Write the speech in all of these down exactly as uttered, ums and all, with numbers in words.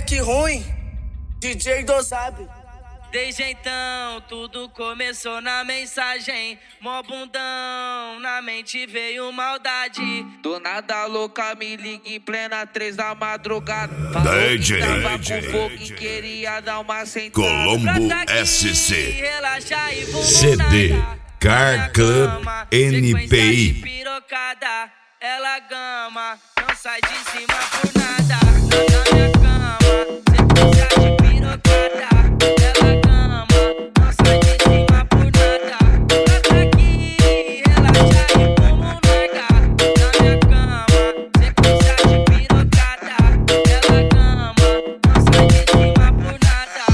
Moleque ruim, D J do sabe. Desde então, tudo começou na mensagem. Mó bundão, na mente veio maldade. Do nada louca me liga em plena três da madrugada. D J, tava D J, com fogo e queria dar uma sentada. Colombo Brota aqui, S C, relaxa e vou C D, montada. Car Club N P I. De pirocada, ela gama, não sai de cima por nada. Na minha cama, sequência de pirocada, ela gama, não sai de cima por nada. Brota aqui, relaxa e vamos largar. Na minha cama, sequência de pirocada, ela gama, não sai de cima por nada.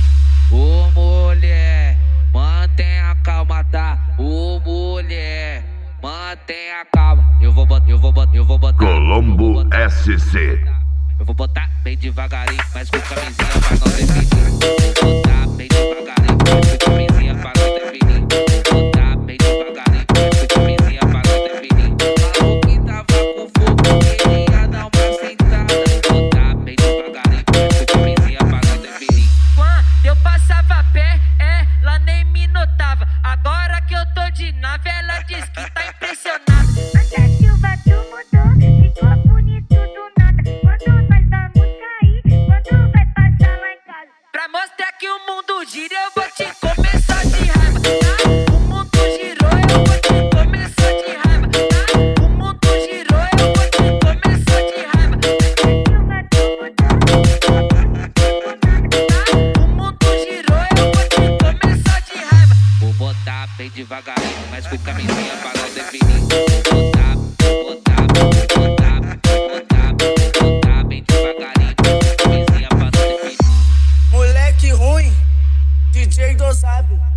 Ô mulher, mantenha calma, tá? Ô mulher, mantenha calma. Eu vou botar, eu vou botar, eu vou botar. Colombo S C. Eu vou botar bem devagarinho, mas com camisinha pra não definir. Vou botar bem devagarinho, mas com camisinha pra não definir. Vou botar bem devagarinho, mas com camisinha pra não definir. Falou que tava com fogo, queria dar uma sentada. Vou botar bem devagarinho, mas com camisinha pra não definir. Quando eu passava a pé, ela nem me notava. Agora que eu tô de nave, ela diz que tá impressionada. Anda Silva, tu mudou, ficou bonito do nada. Quando nós vamos sair, quando vai passar lá em casa. Pra mostrar que o mundo gira, eu vou te começar de raiva, tá? O mundo girou, eu vou te começar de raiva, tá? O mundo girou, eu vou te começar de raiva. Silva, tu mudou, ficou bonito do nada. Tá? O mundo girou, eu vou te começar de raiva. Vou botar bem devagarinho, mas com camisinha pra não definir. Vou botar, vou botar, vou botar, vou botar, vou botar bem devagarinho, mas com camisinha pra não definir. Moleque ruim, D J do sabe.